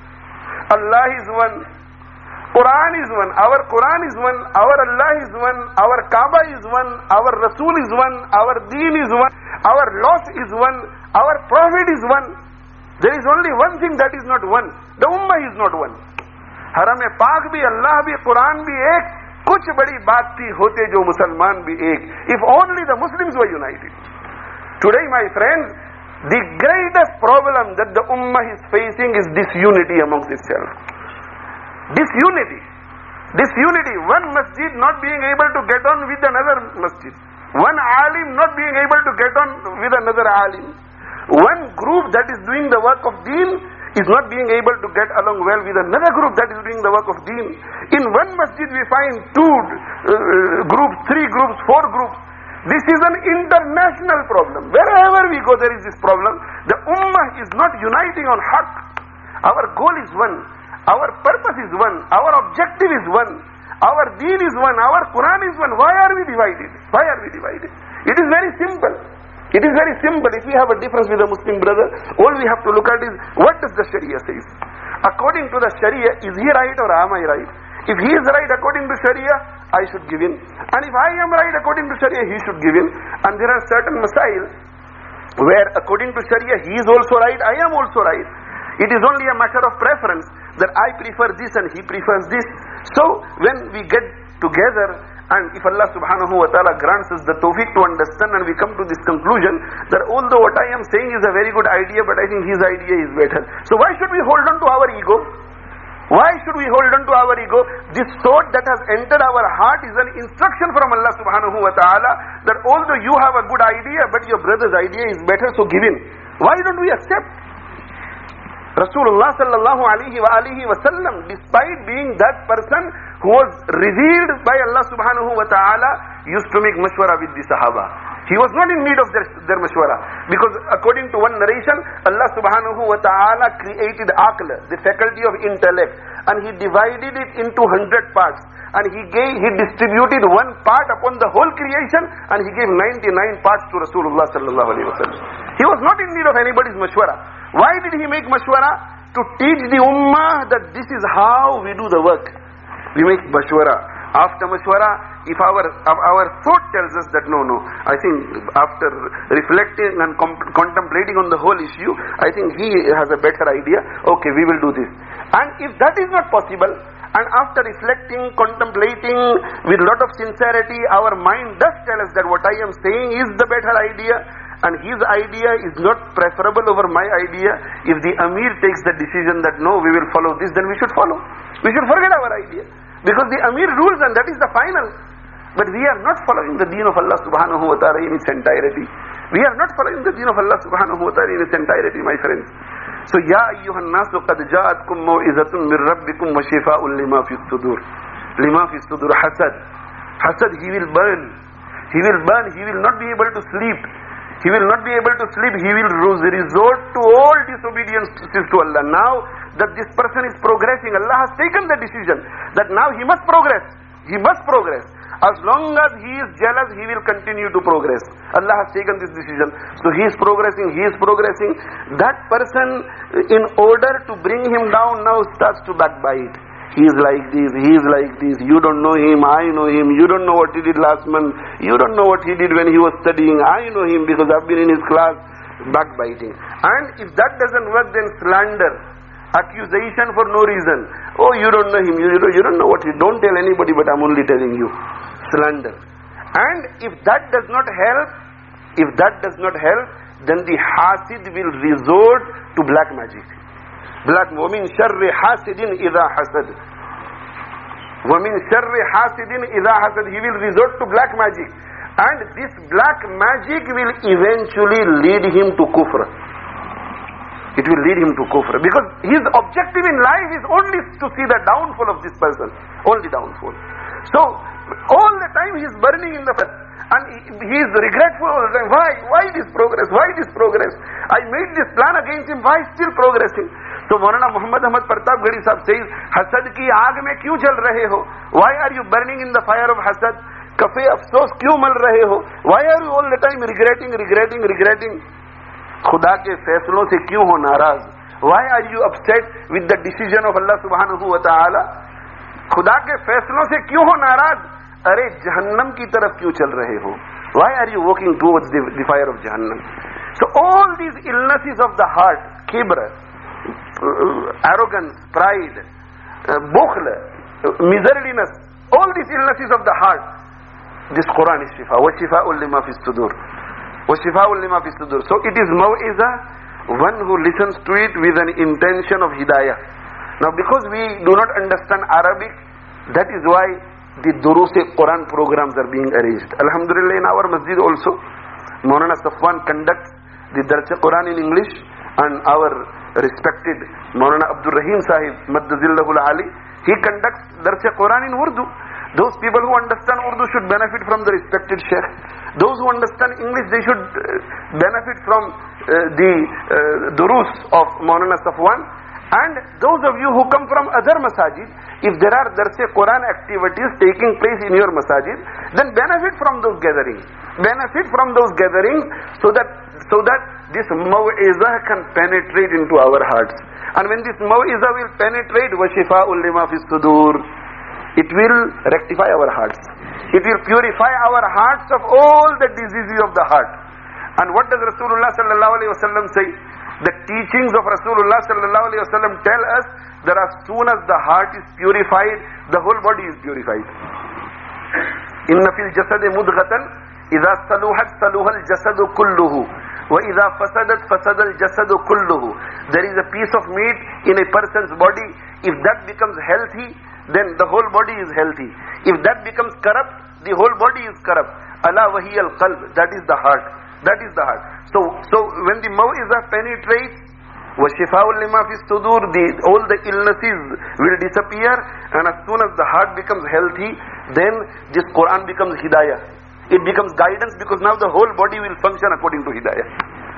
Allah is one, Quran is one, our Quran is one, our Allah is one, our Kaaba is one, our Rasul is one, our Deen is one, our loss is one, our Prophet is one. There is only one thing that is not one. The Ummah is not one. Haram Pak bhi, Allah bhi, Quran bhi ek. Kuch badi baat thi hote jo Musalman bhi ek. If only the Muslims were united. Today, my friends, the greatest problem that the ummah is facing is disunity amongst itself. Disunity. Disunity. One masjid not being able to get on with another masjid. One alim not being able to get on with another alim. One group that is doing the work of deen is not being able to get along well with another group that is doing the work of deen. In one masjid we find two uh, groups, three groups, four groups. This is an international problem. Wherever we go, there is this problem. The ummah is not uniting on haqq. Our goal is one. Our purpose is one. Our objective is one. Our deen is one. Our Quran is one. Why are we divided? Why are we divided? It is very simple. It is very simple. If we have a difference with a Muslim brother, all we have to look at is, what does the Sharia say? According to the Sharia, is he right or am I right? If he is right according to Sharia, I should give in. And if I am right according to Sharia, he should give in. And there are certain masail where according to Sharia he is also right, I am also right. It is only a matter of preference that I prefer this and he prefers this. So when we get together, and if Allah subhanahu wa ta'ala grants us the tawfiq to understand, and we come to this conclusion that although what I am saying is a very good idea, but I think his idea is better. So why should we hold on to our ego? Why should we hold on to our ego? This thought that has entered our heart is an instruction from Allah subhanahu wa ta'ala that although you have a good idea, but your brother's idea is better, so give in. Why don't we accept? Rasulullah sallallahu alayhi wa alihi wa sallam, despite being that person who was revealed by Allah subhanahu wa ta'ala, used to make mashwara with the Sahaba. He was not in need of their, their mashwara. Because according to one narration, Allah subhanahu wa ta'ala created aql, the faculty of intellect, and He divided it into hundred parts. And He gave, He distributed one part upon the whole creation, and He gave ninety-nine parts to Rasulullah sallallahu alayhi wa sallam. He was not in need of anybody's mashwara. Why did He make mashwara? To teach the ummah that this is how we do the work. We make mashwara. After mashwara, if our our thought tells us that no, no, I think after reflecting and contemplating on the whole issue, I think he has a better idea, okay, we will do this. And if that is not possible, and after reflecting, contemplating with lot of sincerity, our mind does tell us that what I am saying is the better idea, and his idea is not preferable over my idea, if the Amir takes the decision that no, we will follow this, then we should follow. We should forget our idea. Because the Amir rules and that is the final. But we are not following the deen of Allah subhanahu wa ta'ala in its entirety. We are not following the deen of Allah subhanahu wa ta'ala in its entirety, my friends. So, Ya ayyuhan nasu qad ja'atkum maw'izatun min rabbikum wa shifa'un lima fi sudur. Lima fi sudur hasad. Hasad, he will burn. He will burn. He will not be able to sleep. He will not be able to sleep. He will resort to all disobediences to Allah. Now that this person is progressing, Allah has taken the decision that now he must progress. He must progress. As long as he is jealous, he will continue to progress. Allah has taken this decision. So he is progressing, he is progressing. That person, in order to bring him down, now starts to backbite. He is like this, he is like this, you don't know him, I know him, you don't know what he did last month, you don't know what he did when he was studying, I know him because I've been in his class. Backbiting. And if that doesn't work, then slander, accusation for no reason. Oh, you don't know him, you don't, you don't know what he, don't tell anybody, but I'm only telling you. Slander. And if that does not help, if that does not help, then the hasid will resort to black magic. Black, وَمِن شَرِّ حَاسِدٍ إِذَا حَسَدٍ وَمِن شَرِّ حَاسِدٍ إِذَا حَسَدٍ. He will resort to black magic. And this black magic will eventually lead him to kufr. It will lead him to kufr. Because his objective in life is only to see the downfall of this person. Only downfall. So, all the time he is burning in the fire. And he is regretful all the time. Why? Why this progress? Why this progress? I made this plan against him. Why still progressing? So Maulana Muhammad Ahmad Pratapgarhi Sahib says, Hasad ki aag mein kyun jal rahe ho? Why are you burning in the fire of hasad? Kafe afsos kyun mal rahe ho? Why are you all the time regretting, regretting, regretting? Khuda ke faislon se kyun ho naraz? Why are you upset with the decision of Allah subhanahu wa ta'ala? Khuda ke faislon se kyun ho naraz? Are Jahannam ki taraf kyun chal rahe ho? Why are you walking towards the, the fire of Jahannam? So all these illnesses of the heart, kibr, arrogance, pride, uh, bukhl, uh, miserliness, all these illnesses of the heart, this Quran is shifa. Wa shifa'un lima fi sudur. Wa shifa'un lima fi sudur. So it is maw'iza, one who listens to it with an intention of hidayah. Now because we do not understand Arabic, that is why the Durus-e-Quran programs are being arranged. Alhamdulillah, in our masjid also, Maulana Safwan conducts the Darsh-e-Quran in English, and our respected Maulana Abdul Rahim Sahib, Maddazillahul Ali, he conducts Darsh-e-Quran in Urdu. Those people who understand Urdu should benefit from the respected Sheikh. Those who understand English, they should benefit from uh, the uh, Durus of Maulana Safwan. And those of you who come from other masajid, if there are Darsh-e-Quran activities taking place in your masajid, then benefit from those gatherings. Benefit from those gatherings so that so that this maw'izah can penetrate into our hearts. And when this maw'izah will penetrate, wa shifa'un lima fi sudur, it will rectify our hearts. It will purify our hearts of all the diseases of the heart. And what does Rasulullah sallallahu alaihi wasallam say? The teachings of Rasulullah sallallahu alaihi wasallam tell us that as soon as the heart is purified, the whole body is purified. Inna fil jasadi mudghatan idha saluhat saluha al jasadu kulluhu wa idha fasadat fasada al jasadu kulluhu. There is a piece of meat in a person's body. If that becomes healthy, then the whole body is healthy. If that becomes corrupt, the whole body is corrupt. Ala wahi al qalb, that is the heart. That is the heart. So, so when the maw'izah penetrates, wa shifa'ul lima fi sudur, the all the illnesses will disappear, and as soon as the heart becomes healthy, then this Quran becomes hidayah. It becomes guidance, because now the whole body will function according to hidayah.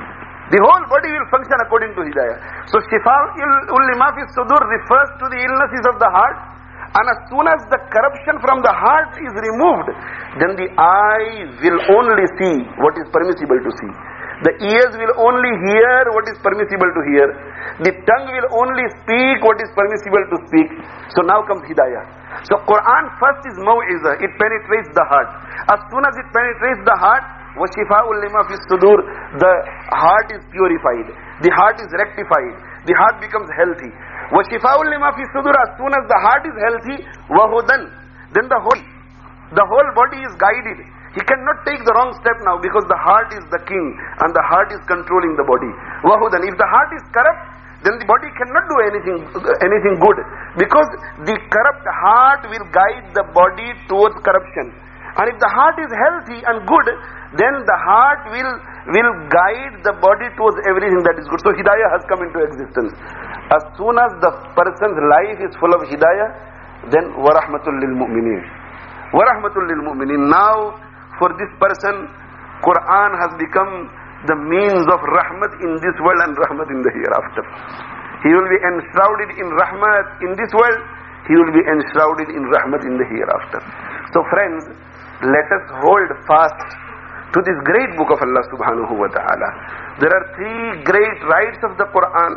The whole body will function according to hidayah. So shifa'ul lima fi sudur refers to the illnesses of the heart. And as soon as the corruption from the heart is removed, then the eye will only see what is permissible to see. The ears will only hear what is permissible to hear. The tongue will only speak what is permissible to speak. So now comes hidayah. So Quran first is maw'izah, it penetrates the heart. As soon as it penetrates the heart, وَشِفَاءٌ لِمَا فِي الصُّدُورِ, the heart is purified, the heart is rectified, the heart becomes healthy. وَشِفَاءٌ لِمَا فِي الصُّدُورِ, as soon as the heart is healthy, وَهُدًى, then the whole, the whole body is guided. He cannot take the wrong step now, because the heart is the king and the heart is controlling the body. وَهُدًى, if the heart is corrupt, then the body cannot do anything, anything good, because the corrupt heart will guide the body towards corruption. And if the heart is healthy and good, then the heart will will guide the body towards everything that is good. So hidayah has come into existence. As soon as the person's life is full of hidayah, then warahmatul lil mu'minin. Warahmatul lil mu'minin. Now, for this person, Quran has become the means of rahmat in this world and rahmat in the hereafter. He will be enshrouded in rahmat in this world. He will be enshrouded in rahmat in the hereafter. So friends, let us hold fast to this great book of Allah subhanahu wa ta'ala. There are three great rights of the Quran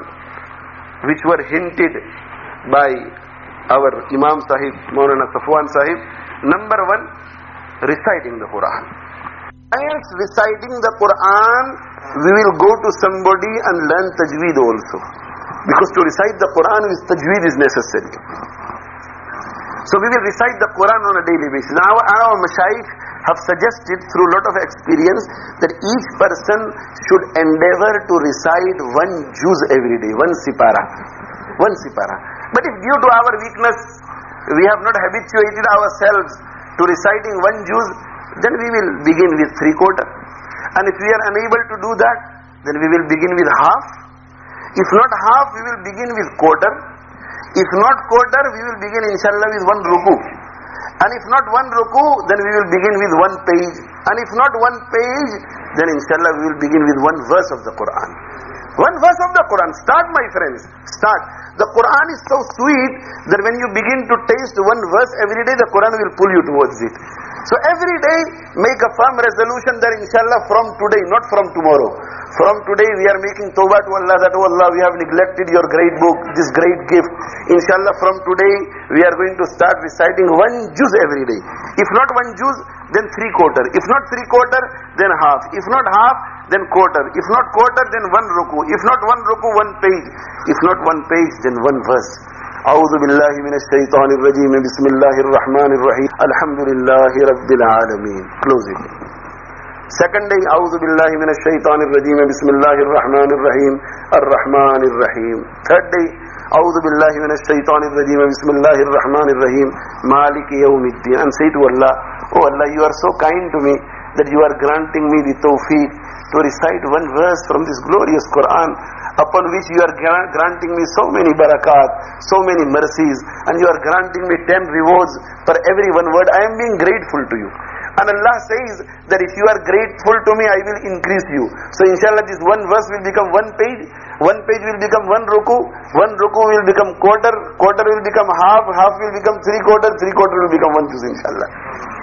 which were hinted by our Imam Sahib, Maulana Safwan Sahib. Number one, reciting the Quran. Whilst reciting the Quran, we will go to somebody and learn tajweed also. Because to recite the Quran with tajweed is necessary. So we will recite the Quran on a daily basis. Now our mashayikh have suggested through a lot of experience that each person should endeavor to recite one juz every day, one sipara. One sipara. But if due to our weakness, we have not habituated ourselves to reciting one juz, then we will begin with three quarter. And if we are unable to do that, then we will begin with half. If not half, we will begin with quarter. If not quarter, we will begin inshallah with one ruku. And if not one ruku, then we will begin with one page. And if not one page, then inshallah we will begin with one verse of the Quran. One verse of the Quran. Start, my friends. Start. The Quran is so sweet that when you begin to taste one verse every day, the Quran will pull you towards it. So every day, make a firm resolution that inshallah from today, not from tomorrow. From today we are making tawbah to Allah that, oh Allah, we have neglected your great book, this great gift. Inshallah from today, we are going to start reciting one juz every day. If not one juz, then three quarter. If not three quarter, then half. If not half, then quarter. If not quarter, then one ruku. If not one ruku, one page. If not one page, then one verse. أعوذ بالله من الشيطان الرجيم بسم الله الرحمن الرحيم الحمد لله رب العالمين. Close it. Second day, أعوذ بالله من الشيطان الرجيم بسم الله الرحمن الرحيم الرحمن الرحيم. Third day, أعوذ بالله من الشيطان الرجيم بسم الله الرحمن الرحيم مالك يوم الدين. And say to Allah, oh Allah, you are so kind to me that you are granting me the tawfiq to recite one verse from this glorious Quran, upon which you are granting me so many barakat, so many mercies, and you are granting me ten rewards for every one word. I am being grateful to you. And Allah says that if you are grateful to me, I will increase you. So inshallah this one verse will become one page, one page will become one ruku, one ruku will become quarter, quarter will become half, half will become three quarter, three quarter will become one juz inshallah.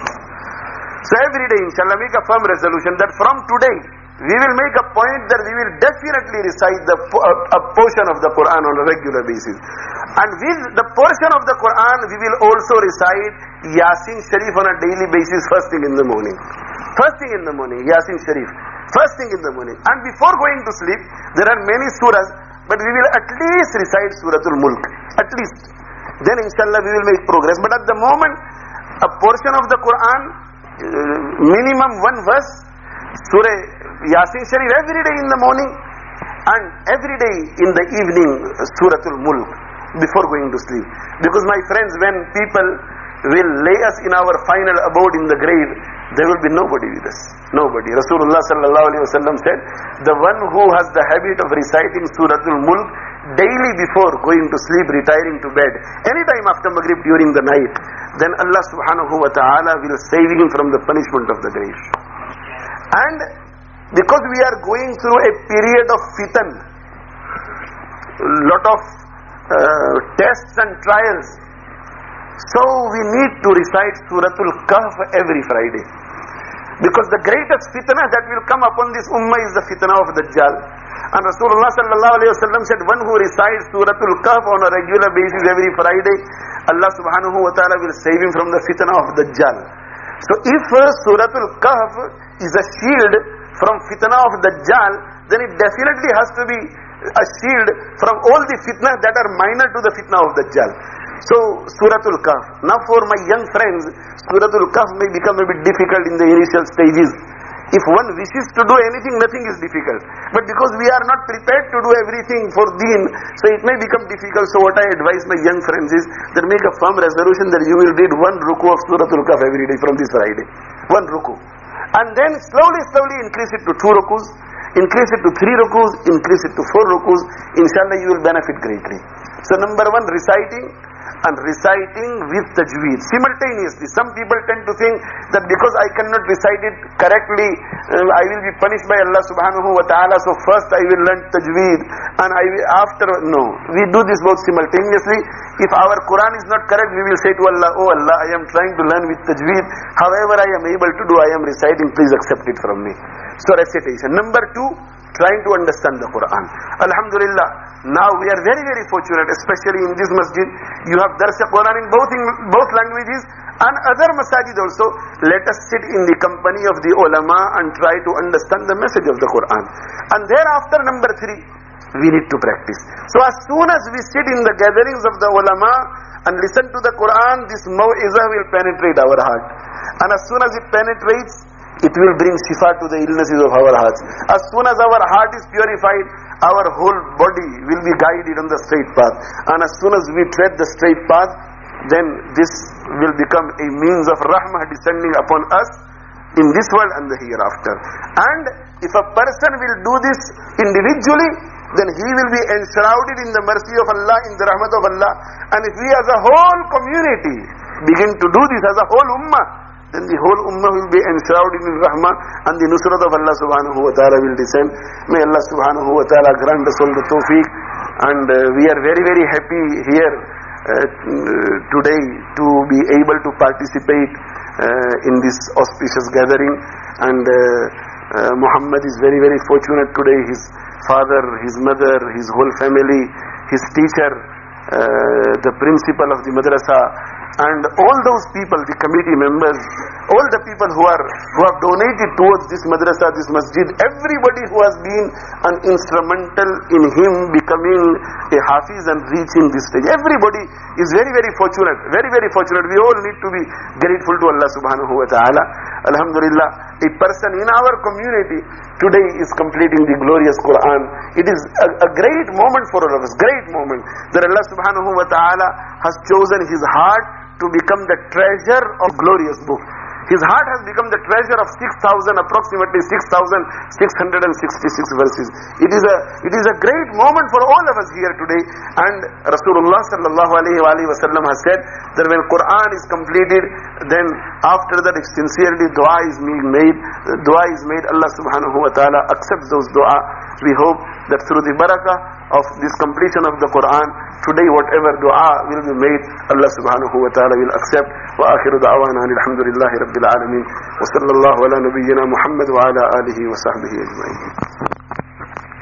So every day inshallah make a firm resolution that from today, we will make a point that we will definitely recite the, a, a portion of the Quran on a regular basis. And with the portion of the Quran, we will also recite Yasin Sharif on a daily basis first thing in the morning. First thing in the morning, Yasin Sharif. First thing in the morning. And before going to sleep, there are many surahs, but we will at least recite Suratul Mulk. At least. Then inshallah we will make progress. But at the moment, a portion of the Quran, uh, minimum one verse, Surah Yasin Sharif every day in the morning, and every day in the evening, Suratul Mulk, before going to sleep. Because my friends, when people will lay us in our final abode in the grave, there will be nobody with us. Nobody. Rasulullah sallallahu alaihi wasallam said, the one who has the habit of reciting Suratul Mulk daily before going to sleep, retiring to bed, anytime after Maghrib during the night, then Allah subhanahu wa ta'ala will save him from the punishment of the grave. And because we are going through a period of fitan, lot of uh, tests and trials, so we need to recite Suratul Kahf every Friday. Because the greatest fitna that will come upon this ummah is the fitna of Dajjal. And Rasulullah sallallahu alayhi wa sallam said, one who recites Suratul Kahf on a regular basis every Friday, Allah subhanahu wa ta'ala will save him from the fitna of Dajjal. So if uh, Suratul Kahf is a shield from fitna of Dajjal, then it definitely has to be a shield from all the fitna that are minor to the fitna of Dajjal. So, Suratul Kahf. Now for my young friends, Suratul Kahf may become a bit difficult in the initial stages. If one wishes to do anything, nothing is difficult. But because we are not prepared to do everything for deen, so it may become difficult. So what I advise my young friends is that make a firm resolution that you will read one ruku of Suratul Kahf every day from this Friday. One ruku. And then slowly, slowly increase it to two rukus, increase it to three rukus, increase it to four rukus. Inshallah you will benefit greatly. So number one, reciting, and reciting with tajweed simultaneously. Some people tend to think that because I cannot recite it correctly, uh, I will be punished by Allah subhanahu wa ta'ala, so first I will learn tajweed and I will after. No, we do this both simultaneously. If our Quran is not correct, we will say to Allah, oh Allah, I am trying to learn with tajweed, however I am able to do, I am reciting, please accept it from me. So recitation. Number two, trying to understand the Quran. Alhamdulillah, now we are very very fortunate, especially in this masjid. You have Dars Quran in both in both languages, and other masajid also. Let us sit in the company of the ulama and try to understand the message of the Quran. And thereafter, number three, we need to practice. So as soon as we sit in the gatherings of the ulama and listen to the Quran, this mau'izah will penetrate our heart. And as soon as it penetrates, it will bring shifa to the illnesses of our hearts. As soon as our heart is purified, our whole body will be guided on the straight path. And as soon as we tread the straight path, then this will become a means of rahmah descending upon us in this world and the hereafter. And if a person will do this individually, then he will be enshrouded in the mercy of Allah, in the rahmat of Allah. And if we as a whole community begin to do this as a whole ummah, then the whole ummah will be enshrouded in rahmah, and the nusrat of Allah subhanahu wa ta'ala will descend. May Allah subhanahu wa ta'ala grant us all the tawfiq. And uh, we are very very happy here uh, today to be able to participate uh, in this auspicious gathering. And uh, uh, Muhammad is very very fortunate today. His father, his mother, his whole family, his teacher, uh, the principal of the madrasa, and all those people, the committee members, all the people who are who have donated towards this madrasa, this masjid, everybody who has been an instrumental in him becoming a hafiz and reaching this stage. Everybody is very very fortunate, very very fortunate. We all need to be grateful to Allah subhanahu wa ta'ala. Alhamdulillah, a person in our community today is completing the glorious Quran. It is a, a great moment for all of us, great moment that Allah subhanahu wa ta'ala has chosen his heart to become the treasure of glorious book. His heart has become the treasure of six thousand, approximately six thousand six hundred sixty-six verses. It is a it is a great moment for all of us here today. And Rasulullah sallallahu alaihi wa sallam has said that when Quran is completed, then after that sincerely dua is being made. Dua is made. Allah subhanahu wa ta'ala accepts those dua. We hope that through the barakah of this completion of the Quran, today whatever dua will be made, Allah subhanahu wa ta'ala will accept. Wa akhiru da'wana alhamdulillahi rabbil alamin. Wa sallallahu ala nabiyyina Muhammad wa ala alihi wa sahbihi ajma'in.